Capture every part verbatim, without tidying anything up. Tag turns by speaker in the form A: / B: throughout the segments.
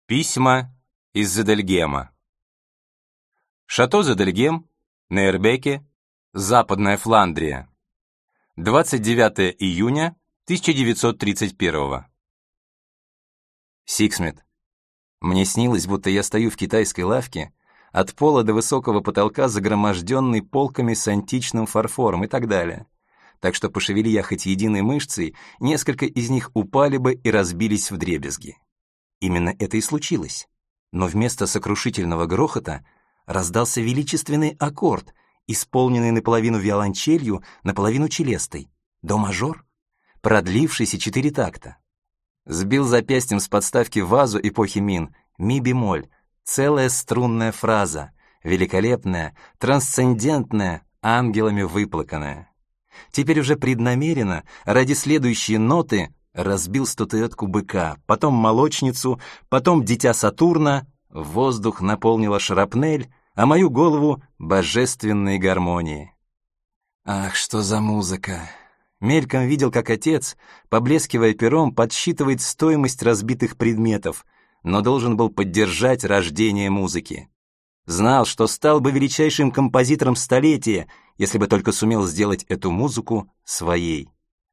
A: Письма из Зедельгема. Шато Зедельгем, Нейрбеке, Западная Фландрия. двадцать девятое июня тысяча девятьсот тридцать первого. Сиксмит. Мне снилось, будто я стою в китайской лавке, от пола до высокого потолка загроможденный полками с античным фарфором и так далее. Так что пошевели я хоть единой мышцей, несколько из них упали бы и разбились вдребезги. Именно это и случилось. Но вместо сокрушительного грохота раздался величественный аккорд, исполненный наполовину виолончелью, наполовину челестой, до-мажор, продлившийся четыре такта. Сбил запястьем с подставки вазу эпохи Мин, ми-бемоль, целая струнная фраза, великолепная, трансцендентная, ангелами выплаканная. Теперь уже преднамеренно, ради следующей ноты, разбил статуэтку быка, потом молочницу, потом дитя Сатурна, воздух наполнила шрапнель, а мою голову — божественной гармонии. Ах, что за музыка! Мельком видел, как отец, поблескивая пером, подсчитывает стоимость разбитых предметов, но должен был поддержать рождение музыки. Знал, что стал бы величайшим композитором столетия, если бы только сумел сделать эту музыку своей.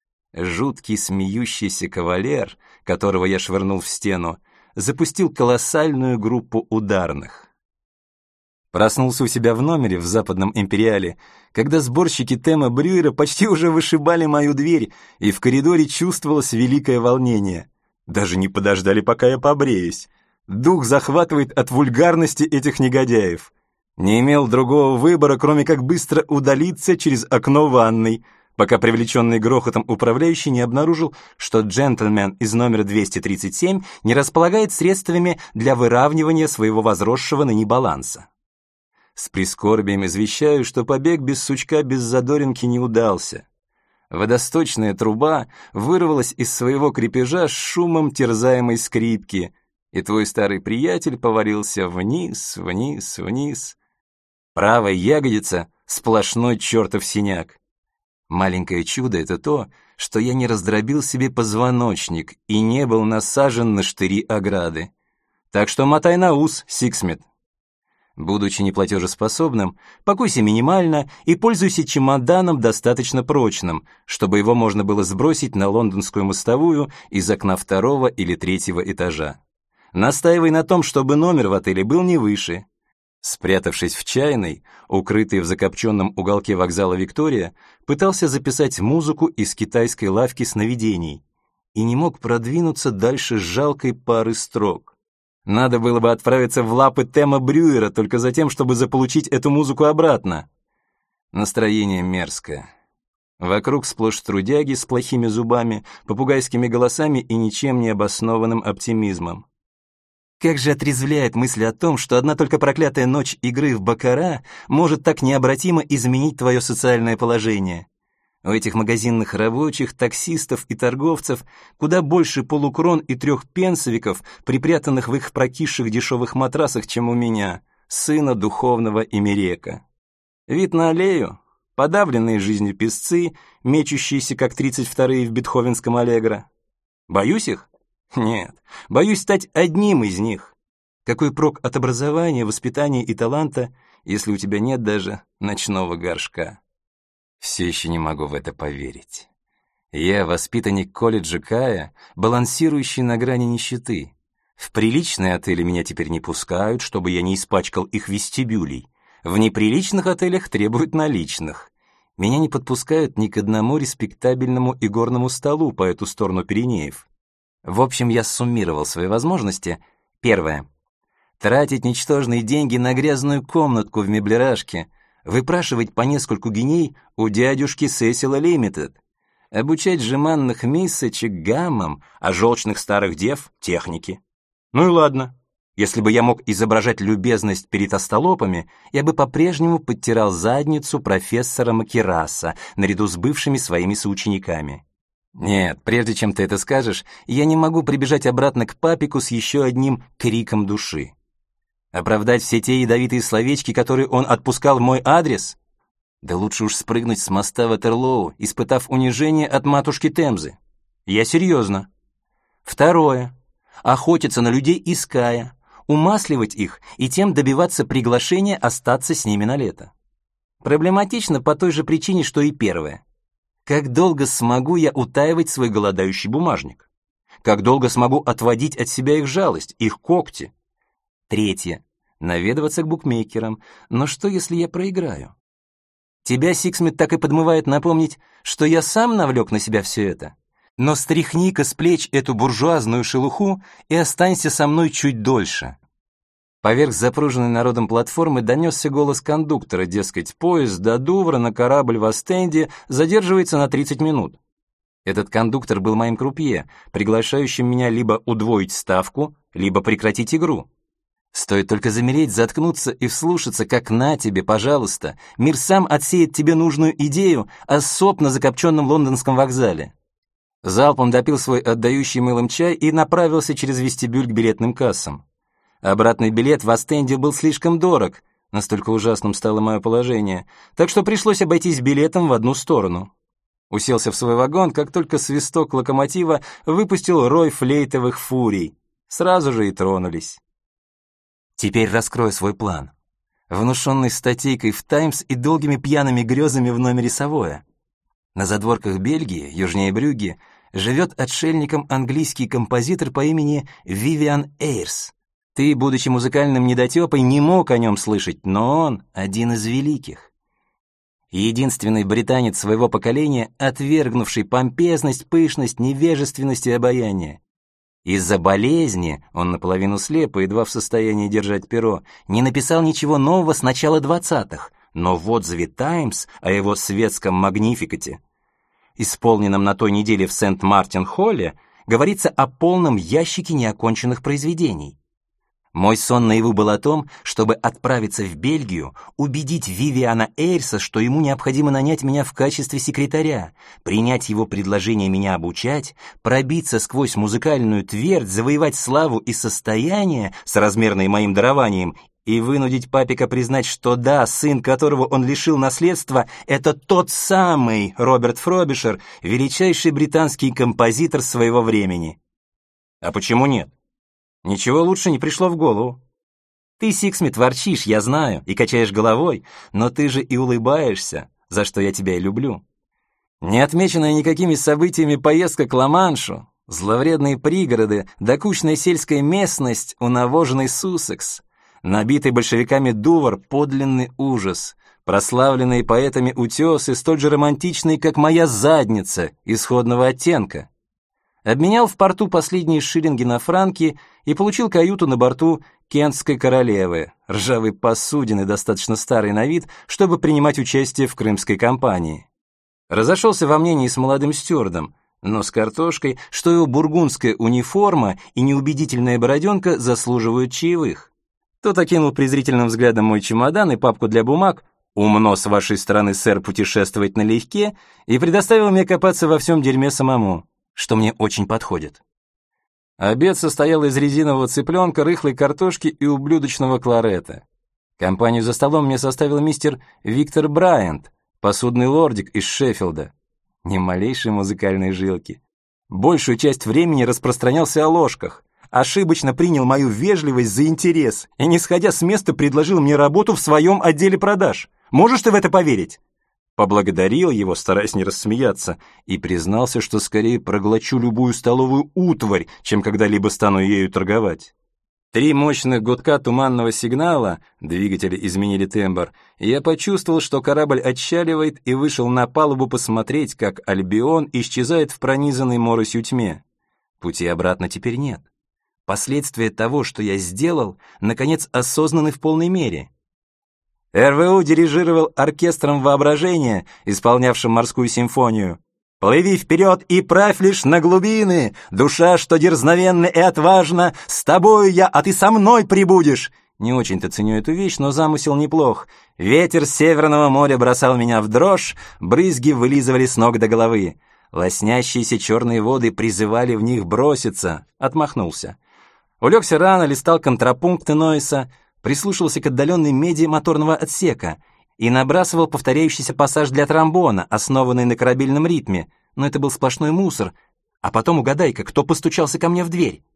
A: Жуткий смеющийся кавалер, которого я швырнул в стену, запустил колоссальную группу ударных. Проснулся у себя в номере в Западном Империале, когда сборщики Тема Брюера почти уже вышибали мою дверь, и в коридоре чувствовалось великое волнение. Даже не подождали, пока я побреюсь. Дух захватывает от вульгарности этих негодяев. Не имел другого выбора, кроме как быстро удалиться через окно ванной, пока привлеченный грохотом управляющий не обнаружил, что джентльмен из номера двести тридцать семь не располагает средствами для выравнивания своего возросшего ныне баланса. С прискорбием извещаю, что побег без сучка, без задоринки не удался. Водосточная труба вырвалась из своего крепежа с шумом терзаемой скрипки, и твой старый приятель повалился вниз, вниз, вниз. Правая ягодица — сплошной чертов синяк. Маленькое чудо — это то, что я не раздробил себе позвоночник и не был насажен на штыри ограды. Так что мотай на ус, Сиксмит. Будучи неплатежеспособным, покойся минимально и пользуйся чемоданом достаточно прочным, чтобы его можно было сбросить на лондонскую мостовую из окна второго или третьего этажа. Настаивай на том, чтобы номер в отеле был не выше. Спрятавшись в чайной, укрытый в закопченном уголке вокзала Виктория, пытался записать музыку из китайской лавки сновидений и не мог продвинуться дальше жалкой пары строк. Надо было бы отправиться в лапы Тема Брюера только за тем, чтобы заполучить эту музыку обратно. Настроение мерзкое. Вокруг сплошь трудяги с плохими зубами, попугайскими голосами и ничем не обоснованным оптимизмом. Как же отрезвляет мысль о том, что одна только проклятая ночь игры в баккара может так необратимо изменить твое социальное положение. У этих магазинных рабочих, таксистов и торговцев куда больше полукрон и трех пенсовиков, припрятанных в их прокисших дешевых матрасах, чем у меня, сына духовного имерека. Вид на аллею, подавленные жизнью песцы, мечущиеся, как тридцать вторые в бетховенском аллегро. Боюсь их? Нет, боюсь стать одним из них. Какой прок от образования, воспитания и таланта, если у тебя нет даже ночного горшка? Все еще не могу в это поверить. Я воспитанник колледжа Кая, балансирующий на грани нищеты. В приличные отели меня теперь не пускают, чтобы я не испачкал их вестибюлей. В неприличных отелях требуют наличных. Меня не подпускают ни к одному респектабельному игорному столу по эту сторону Пиренеев. В общем, я суммировал свои возможности. Первое. Тратить ничтожные деньги на грязную комнатку в меблерашке, выпрашивать по нескольку геней у дядюшки Сесила Лимитед, обучать жеманных миссочек гаммам, а желчных старых дев — технике. Ну и ладно. Если бы я мог изображать любезность перед остолопами, я бы по-прежнему подтирал задницу профессора Макераса наряду с бывшими своими соучениками. Нет, прежде чем ты это скажешь, я не могу прибежать обратно к папику с еще одним криком души. Оправдать все те ядовитые словечки, которые он отпускал в мой адрес? Да лучше уж спрыгнуть с моста Ватерлоу, испытав унижение от матушки Темзы. Я серьезно. Второе. охотиться на людей иская, умасливать их и тем добиваться приглашения остаться с ними на лето. Проблематично по той же причине, что и первое. Как долго смогу я утаивать свой голодающий бумажник? Как долго смогу отводить от себя их жалость, их когти? Третье. Наведываться к букмекерам. Но что, если я проиграю? Тебя, Сиксмит, так и подмывает напомнить, что я сам навлек на себя все это. Но стряхни-ка с плеч эту буржуазную шелуху и останься со мной чуть дольше. Поверх запруженной народом платформы донесся голос кондуктора, дескать, поезд до Дувра на корабль в Остенде задерживается на тридцать минут. Этот кондуктор был моим крупье, приглашающим меня либо удвоить ставку, либо прекратить игру. Стоит только замереть, заткнуться и вслушаться, как на тебе, пожалуйста, мир сам отсеет тебе нужную идею о соп на закопченном лондонском вокзале. Залпом допил свой отдающий мылом чай и направился через вестибюль к билетным кассам. Обратный билет в Остенде был слишком дорог, настолько ужасным стало мое положение, так что пришлось обойтись билетом в одну сторону. Уселся в свой вагон, как только свисток локомотива выпустил рой флейтовых фурий. Сразу же и тронулись. Теперь раскрою свой план. Внушенный статейкой в «Таймс» и долгими пьяными грезами в номере Савоя. На задворках Бельгии, южнее Брюгге, живет отшельником английский композитор по имени Вивиан Эйрс. Ты, будучи музыкальным недотепой, не мог о нем слышать, но он один из великих. Единственный британец своего поколения, отвергнувший помпезность, пышность, невежественность и обаяние. Из-за болезни, он наполовину слеп и едва в состоянии держать перо, не написал ничего нового с начала двадцатых, но в отзыве «Таймс» о его светском магнификате, исполненном на той неделе в Сент-Мартин-Холле, говорится о полном ящике неоконченных произведений. Мой сон наяву был о том, чтобы отправиться в Бельгию, убедить Вивиана Эйрса, что ему необходимо нанять меня в качестве секретаря, принять его предложение меня обучать, пробиться сквозь музыкальную твердь, завоевать славу и состояние, соразмерные моим дарованием, и вынудить папика признать, что да, сын, которого он лишил наследства, это тот самый Роберт Фробишер, величайший британский композитор своего времени. А почему нет? Ничего лучше не пришло в голову. Ты, Сиксмит, ворчишь, я знаю, и качаешь головой, но ты же и улыбаешься, за что я тебя и люблю. Не отмеченная никакими событиями поездка к Ла-Маншу, зловредные пригороды, докучная сельская местность, унавоженный Суссекс, набитый большевиками Дувр — подлинный ужас, прославленные поэтами утесы, столь же романтичные, как моя задница, исходного оттенка. Обменял в порту последние шиллинги на франки и получил каюту на борту Кентской королевы, ржавой посудины, достаточно старой на вид, чтобы принимать участие в крымской кампании. Разошелся во мнении с молодым стюардом, но с картошкой, что его бургундская униформа и неубедительная бороденка заслуживают чаевых. Тот окинул презрительным взглядом мой чемодан и папку для бумаг, умно с вашей стороны, сэр, путешествовать налегке, и предоставил мне копаться во всем дерьме самому, что мне очень подходит. Обед состоял из резинового цыпленка, рыхлой картошки и ублюдочного кларета. Компанию за столом мне составил мистер Виктор Брайант, посудный лордик из Шеффилда. Ни малейшей музыкальной жилки. Большую часть времени распространялся о ложках, ошибочно принял мою вежливость за интерес и, не сходя с места, предложил мне работу в своем отделе продаж. Можешь ты в это поверить? Поблагодарил его, стараясь не рассмеяться, и признался, что скорее проглочу любую столовую утварь, чем когда-либо стану ею торговать. Три мощных гудка туманного сигнала, двигатели изменили тембр, и я почувствовал, что корабль отчаливает, и вышел на палубу посмотреть, как Альбион исчезает в пронизанной моросью тьме. Пути обратно теперь нет. Последствия того, что я сделал, наконец осознаны в полной мере. эр вэ у дирижировал оркестром воображения, исполнявшим морскую симфонию. «Плыви вперед и правь лишь на глубины, душа, что дерзновенна и отважна, с тобою я, а ты со мной прибудешь». Не очень-то ценю эту вещь, но замысел неплох. Ветер Северного моря бросал меня в дрожь, брызги вылизывали с ног до головы. Лоснящиеся черные воды призывали в них броситься. Отмахнулся. Улегся рано, листал контрапункты Нойса, прислушивался к отдаленной меди моторного отсека и набрасывал повторяющийся пассаж для тромбона, основанный на корабельном ритме, но это был сплошной мусор. А потом угадай-ка, кто постучался ко мне в дверь?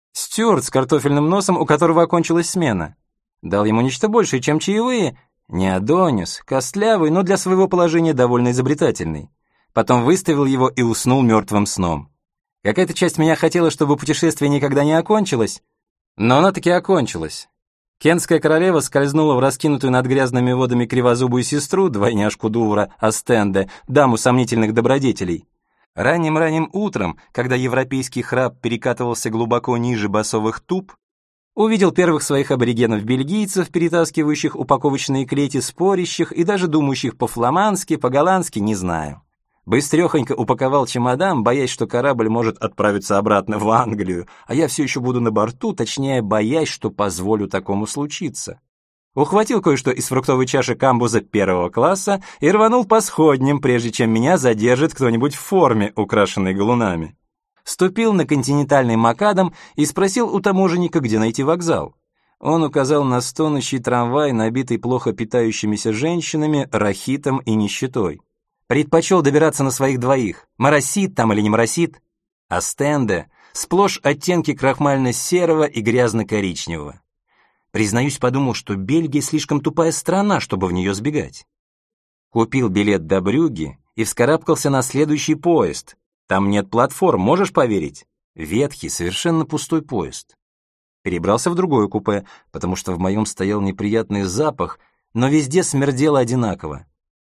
A: Стюарт с картофельным носом, у которого окончилась смена. Дал ему нечто большее, чем чаевые. Не Адонис, костлявый, но для своего положения довольно изобретательный. Потом выставил его и уснул мертвым сном. Какая-то часть меня хотела, чтобы путешествие никогда не окончилось, но оно таки окончилось. Кентская королева скользнула в раскинутую над грязными водами кривозубую сестру, двойняшку Дувра, Остенде, даму сомнительных добродетелей. Ранним-ранним утром, когда европейский храп перекатывался глубоко ниже басовых туб, увидел первых своих аборигенов-бельгийцев, перетаскивающих упаковочные клети, спорящих и даже думающих по-фламандски, по-голландски, не знаю. Быстрехонько упаковал чемодан, боясь, что корабль может отправиться обратно в Англию, а я все еще буду на борту, точнее, боясь, что позволю такому случиться. Ухватил кое-что из фруктовой чаши камбуза первого класса и рванул по сходням, прежде чем меня задержит кто-нибудь в форме, украшенной галунами. Ступил на континентальный макадам и спросил у таможенника, где найти вокзал. Он указал на стонущий трамвай, набитый плохо питающимися женщинами, рахитом и нищетой. Предпочел добираться на своих двоих. Моросит там или не моросит? Остенде — сплошь оттенки крахмально-серого и грязно-коричневого. Признаюсь, подумал, что Бельгия слишком тупая страна, чтобы в нее сбегать. Купил билет до Брюгге и вскарабкался на следующий поезд. Там нет платформ, можешь поверить? Ветхий, совершенно пустой поезд. Перебрался в другое купе, потому что в моем стоял неприятный запах, но везде смердело одинаково.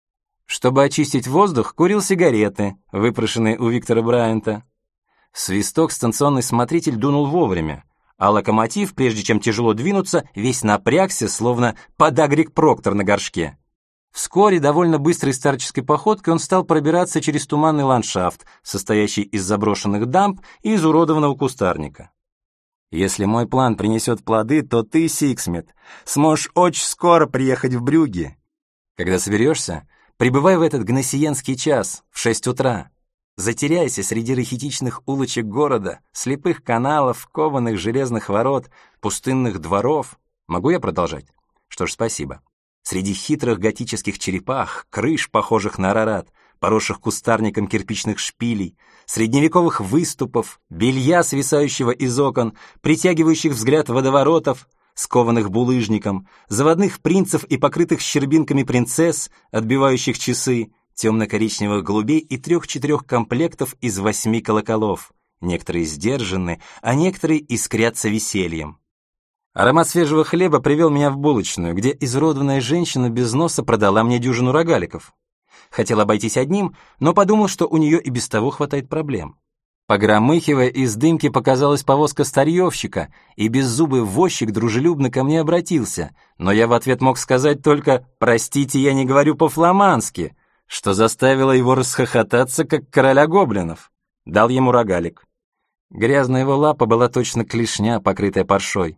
A: Чтобы очистить воздух, курил сигареты, выпрошенные у Виктора Брайанта. В свисток станционный смотритель дунул вовремя, а локомотив, прежде чем тяжело двинуться, весь напрягся, словно подагрик Проктор на горшке. Вскоре, довольно быстрой старческой походкой, он стал пробираться через туманный ландшафт, состоящий из заброшенных дамб и изуродованного кустарника. Если мой план принесет плоды, то ты, Сиксмит, сможешь очень скоро приехать в Брюгге. Когда соберешься, прибывай в этот гносиенский час, в шесть утра. Затеряйся среди рахитичных улочек города, слепых каналов, кованых железных ворот, пустынных дворов. Могу я продолжать? Что ж, спасибо. Среди хитрых готических черепах, крыш, похожих на Арарат, поросших кустарником кирпичных шпилей, средневековых выступов, белья, свисающего из окон, притягивающих взгляд водоворотов, скованных булыжником, заводных принцев и покрытых щербинками принцесс, отбивающих часы, темно-коричневых голубей и трех-четырех комплектов из восьми колоколов. Некоторые сдержаны, а некоторые искрятся весельем. Аромат свежего хлеба привел меня в булочную, где изуродованная женщина без носа продала мне дюжину рогаликов. Хотел обойтись одним, но подумал, что у нее и без того хватает проблем. Погромыхивая, из дымки показалась повозка старьевщика, и беззубый возчик дружелюбно ко мне обратился, но я в ответ мог сказать только «Простите, я не говорю по-фламандски», что заставило его расхохотаться, как короля гоблинов. Дал ему рогалик. Грязная его лапа была точно клешня, покрытая паршой.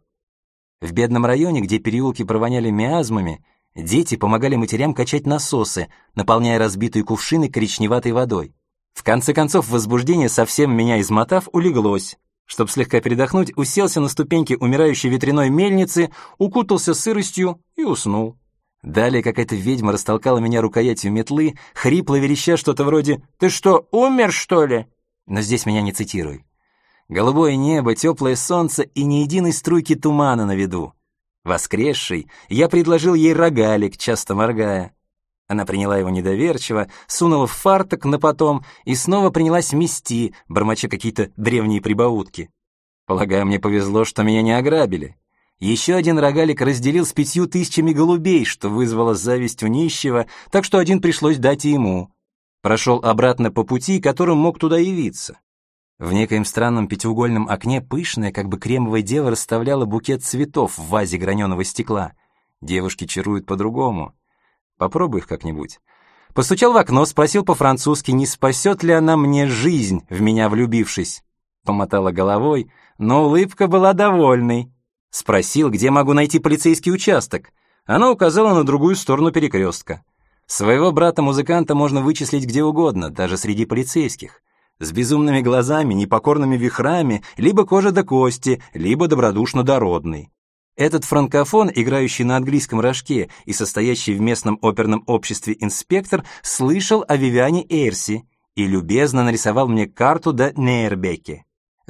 A: В бедном районе, где переулки провоняли миазмами, дети помогали матерям качать насосы, наполняя разбитые кувшины коричневатой водой. В конце концов, возбуждение, совсем меня измотав, улеглось. Чтоб слегка передохнуть, уселся на ступеньки умирающей ветряной мельницы, укутался сыростью и уснул. Далее какая-то ведьма растолкала меня рукоятью метлы, хрипло вереща что-то вроде «Ты что, умер, что ли?» Но здесь меня не цитируй. Голубое небо, теплое солнце и ни единой струйки тумана на виду. Воскресший, я предложил ей рогалик, часто моргая. Она приняла его недоверчиво, сунула в фартук на потом и снова принялась мести, бормоча какие-то древние прибаутки. Полагаю, мне повезло, что меня не ограбили. Еще один рогалик разделил с пятью тысячами голубей, что вызвало зависть у нищего, так что один пришлось дать и ему. Прошел обратно по пути, которым мог туда явиться. В некоем странном пятиугольном окне пышная, как бы кремовая дева, расставляла букет цветов в вазе граненого стекла. Девушки чаруют по-другому. Попробуй их как-нибудь. Постучал в окно, спросил по-французски, не спасет ли она мне жизнь, в меня влюбившись. Помотала головой, но улыбка была довольной. Спросил, где могу найти полицейский участок. Она указала на другую сторону перекрестка. Своего брата-музыканта можно вычислить где угодно, даже среди полицейских. С безумными глазами, непокорными вихрами, либо кожа до кости, либо добродушно дородный. Этот франкофон, играющий на английском рожке и состоящий в местном оперном обществе инспектор, слышал о Вивиане Эйрси и любезно нарисовал мне карту до Нейрбеке.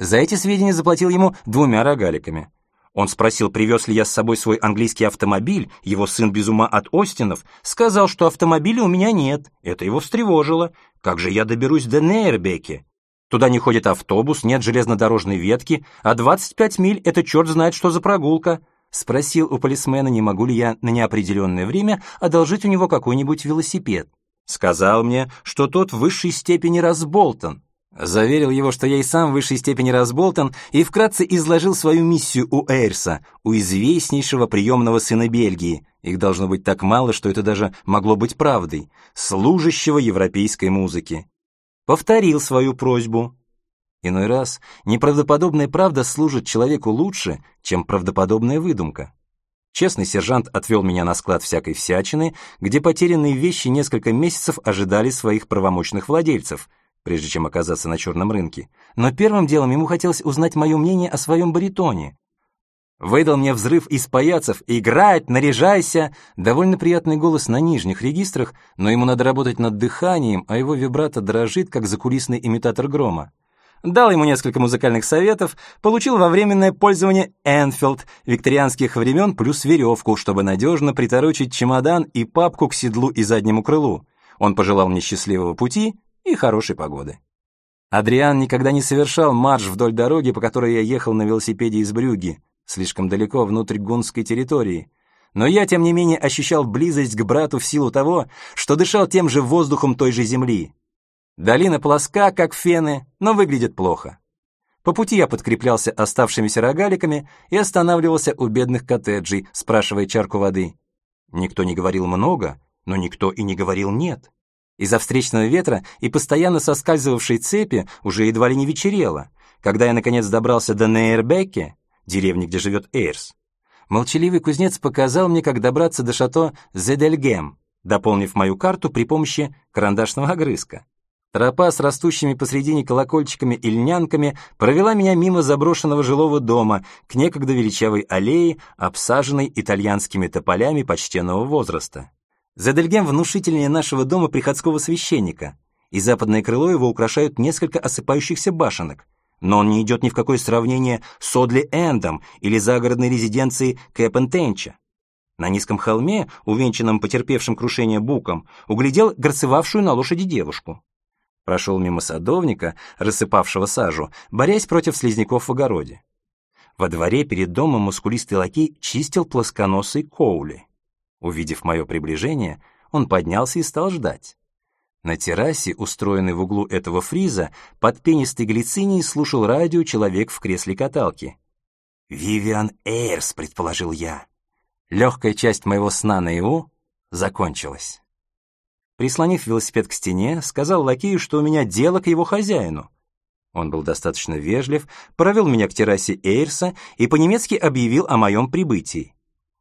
A: За эти сведения заплатил ему двумя рогаликами. Он спросил, привез ли я с собой свой английский автомобиль, его сын без ума от Остинов, сказал, что автомобиля у меня нет. Это его встревожило. Как же я доберусь до Нейрбеке? Туда не ходит автобус, нет железнодорожной ветки, а двадцать пять миль — это черт знает что за прогулка. Спросил у полисмена, не могу ли я на неопределенное время одолжить у него какой-нибудь велосипед. Сказал мне, что тот в высшей степени разболтан. Заверил его, что я и сам в высшей степени разболтан, и вкратце изложил свою миссию у Эйрса, у известнейшего приемного сына Бельгии, их должно быть так мало, что это даже могло быть правдой, служащего европейской музыки. Повторил свою просьбу. Иной раз неправдоподобная правда служит человеку лучше, чем правдоподобная выдумка. Честный сержант отвел меня на склад всякой всячины, где потерянные вещи несколько месяцев ожидали своих правомочных владельцев, прежде чем оказаться на черном рынке. Но первым делом ему хотелось узнать мое мнение о своем баритоне. Выдал мне взрыв из паяцев: «Играть, наряжайся!» Довольно приятный голос на нижних регистрах, но ему надо работать над дыханием, а его вибрато дрожит, как закулисный имитатор грома. Дал ему несколько музыкальных советов, получил во временное пользование Энфилд викторианских времен плюс веревку, чтобы надежно приторочить чемодан и папку к седлу и заднему крылу. Он пожелал мне счастливого пути и хорошей погоды. Адриан никогда не совершал марш вдоль дороги, по которой я ехал на велосипеде из Брюгге, слишком далеко внутрь гуннской территории. Но я, тем не менее, ощущал близость к брату в силу того, что дышал тем же воздухом той же земли. Долина плоска, как фены, но выглядит плохо. По пути я подкреплялся оставшимися рогаликами и останавливался у бедных коттеджей, спрашивая чарку воды. Никто не говорил много, но никто и не говорил нет. Из-за встречного ветра и постоянно соскальзывавшей цепи уже едва ли не вечерело. Когда я, наконец, добрался до Нейрбеке, деревни, где живет Эйрс, молчаливый кузнец показал мне, как добраться до шато Зедельгем, дополнив мою карту при помощи карандашного огрызка. Тропа с растущими посредине колокольчиками и льнянками провела меня мимо заброшенного жилого дома к некогда величавой аллее, обсаженной итальянскими тополями почтенного возраста. Зедельгем внушительнее нашего дома приходского священника, и западное крыло его украшают несколько осыпающихся башенок, но он не идет ни в какое сравнение с Одли-Эндом или загородной резиденцией Кэпентенча. На низком холме, увенчанном потерпевшим крушение буком, углядел горцевавшую на лошади девушку. Прошел мимо садовника, рассыпавшего сажу, борясь против слизняков в огороде. Во дворе перед домом мускулистый лакей чистил плосконосый Коули. Увидев мое приближение, он поднялся и стал ждать. На террасе, устроенной в углу этого фриза, под пенистой глицинией слушал радио человек в кресле каталки. «Вивиан Эйрс», — предположил я. Легкая часть моего сна наяву закончилась. Прислонив велосипед к стене, сказал лакею, что у меня дело к его хозяину. Он был достаточно вежлив, провел меня к террасе Эйрса и по-немецки объявил о моем прибытии.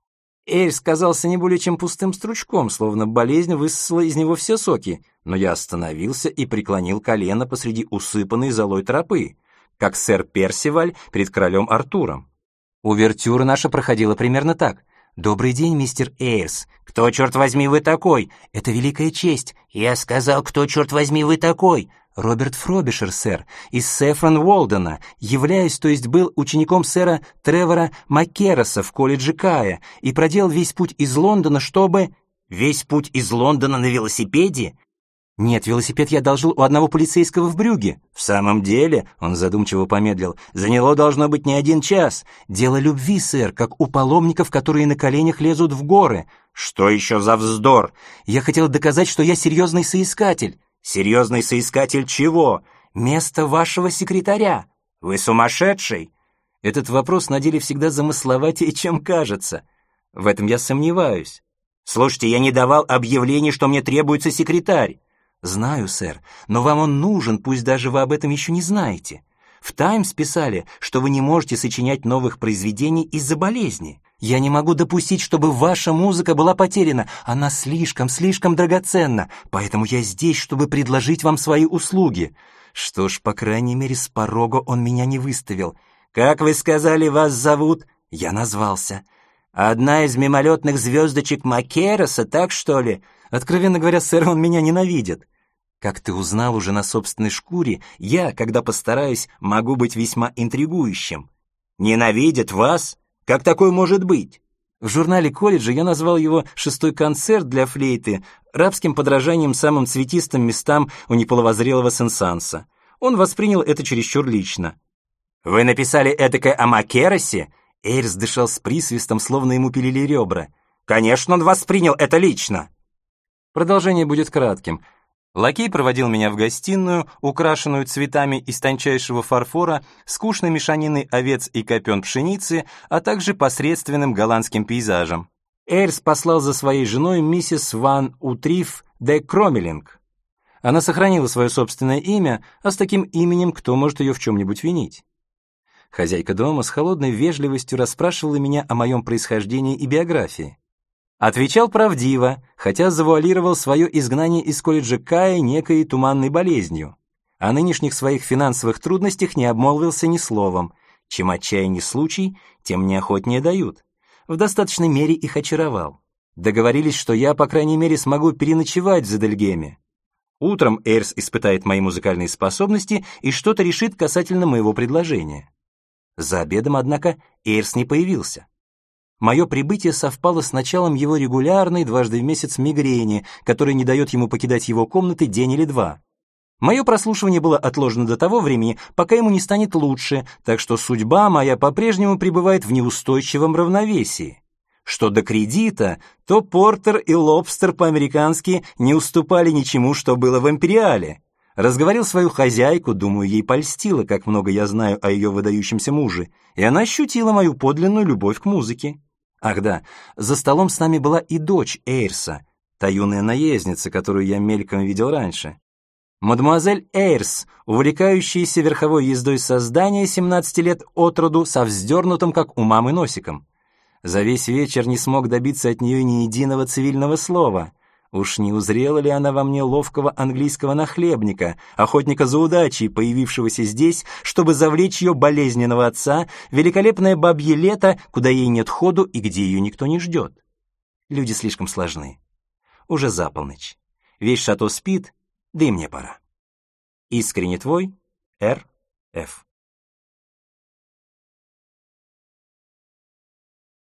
A: Эйрс казался не более чем пустым стручком, словно болезнь высосала из него все соки, но я остановился и преклонил колено посреди усыпанной золой тропы, как сэр Персиваль перед королем Артуром. Увертюра наша проходила примерно так. «Добрый день, мистер Эйрс. Кто, черт возьми, вы такой? Это великая честь. Я сказал, кто, черт возьми, вы такой? Роберт Фробишер, сэр, из Сэфрон Уолдена. Являюсь, то есть был учеником сэра Тревора Маккерроса в колледже Кая и проделал весь путь из Лондона, чтобы...» «Весь путь из Лондона на велосипеде?» «Нет, велосипед я одолжил у одного полицейского в Брюгге». «В самом деле», — он задумчиво помедлил, «заняло должно быть не один час. Дело любви, сэр, как у паломников, которые на коленях лезут в горы». «Что еще за вздор?» «Я хотел доказать, что я серьезный соискатель». «Серьезный соискатель чего?» «Место вашего секретаря». «Вы сумасшедший?» Этот вопрос на деле всегда замысловатее, чем кажется. В этом я сомневаюсь. «Слушайте, я не давал объявлений, что мне требуется секретарь». «Знаю, сэр, но вам он нужен, пусть даже вы об этом еще не знаете. В «Таймс» писали, что вы не можете сочинять новых произведений из-за болезни. Я не могу допустить, чтобы ваша музыка была потеряна. Она слишком, слишком драгоценна, поэтому я здесь, чтобы предложить вам свои услуги». Что ж, по крайней мере, с порога он меня не выставил. «Как вы сказали, вас зовут?» Я назвался. «Одна из мимолетных звездочек Маккерроса, так что ли?» «Откровенно говоря, сэр, он меня ненавидит». Как ты узнал уже на собственной шкуре, я, когда постараюсь, могу быть весьма интригующим. Ненавидят вас? Как такое может быть? В журнале колледжа я назвал его «Шестой концерт для флейты» рабским подражанием самым цветистым местам у неполовозрелого Сен-Санса. Он воспринял это чересчур лично. «Вы написали эдакое о Макеросе?» Эйрс дышал с присвистом, словно ему пилили ребра. «Конечно, он воспринял это лично!» Продолжение будет кратким. Лакей проводил меня в гостиную, украшенную цветами из тончайшего фарфора, скучной мешаниной овец и копен пшеницы, а также посредственным голландским пейзажем. Эйрс послал за своей женой миссис Ван Утриф де Кромелинг. Она сохранила свое собственное имя, а с таким именем кто может ее в чем-нибудь винить? Хозяйка дома с холодной вежливостью расспрашивала меня о моем происхождении и биографии. Отвечал правдиво, хотя завуалировал свое изгнание из колледжа Кая некой туманной болезнью. О нынешних своих финансовых трудностях не обмолвился ни словом. Чем отчаянней случай, тем неохотнее дают. В достаточной мере их очаровал. Договорились, что я, по крайней мере, смогу переночевать в Зедельгеме. Утром Эйрс испытает мои музыкальные способности и что-то решит касательно моего предложения. За обедом, однако, Эйрс не появился. Мое прибытие совпало с началом его регулярной дважды в месяц мигрени, которая не дает ему покидать его комнаты день или два. Мое прослушивание было отложено до того времени, пока ему не станет лучше, так что судьба моя по-прежнему пребывает в неустойчивом равновесии. Что до кредита, то Портер и Лобстер по-американски не уступали ничему, что было в Империале. Разговорил свою хозяйку, думаю, ей польстило, как много я знаю о ее выдающемся муже, и она ощутила мою подлинную любовь к музыке. Ах да, за столом с нами была и дочь Эйрса, та юная наездница, которую я мельком видел раньше. Мадемуазель Эйрс, увлекающаяся верховой ездой создания семнадцати лет от роду со вздернутым, как у мамы, носиком. За весь вечер не смог добиться от нее ни единого цивильного слова. Уж не узрела ли она во мне ловкого английского нахлебника, охотника за удачей, появившегося здесь, чтобы завлечь ее болезненного отца, великолепное бабье лето, куда ей нет ходу и где ее никто не ждет? Люди слишком сложны. Уже за полночь. Весь шато спит, да и мне пора. Искренне твой, Р. Ф.